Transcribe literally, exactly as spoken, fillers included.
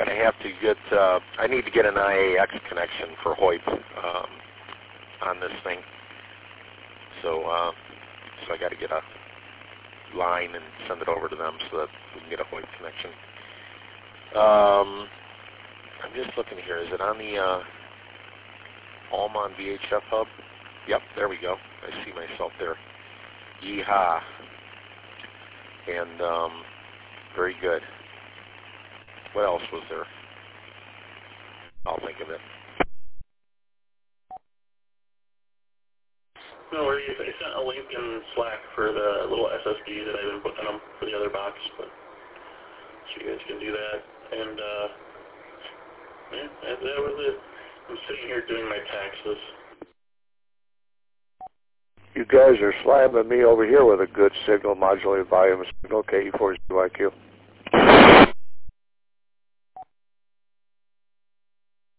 going to have to get, uh, I need to get an I A X connection for Hoyt um, on this thing. So, uh, so I got to get a line and send it over to them so that we can get a Hoyt connection. Um, I'm just looking here. Is it on the uh, Almon V H F hub? Yep, there we go. I see myself there. Yeehaw. And um, very good. What else was there? I'll think of it. No worries. I sent a link in Slack for the little S S D that I've been putting on them for the other box, but so you guys can do that. And uh, yeah, that, that was it. I'm sitting here doing my taxes. You guys are slamming me over here with a good signal, modulated volume signal, K E four Z Y Q.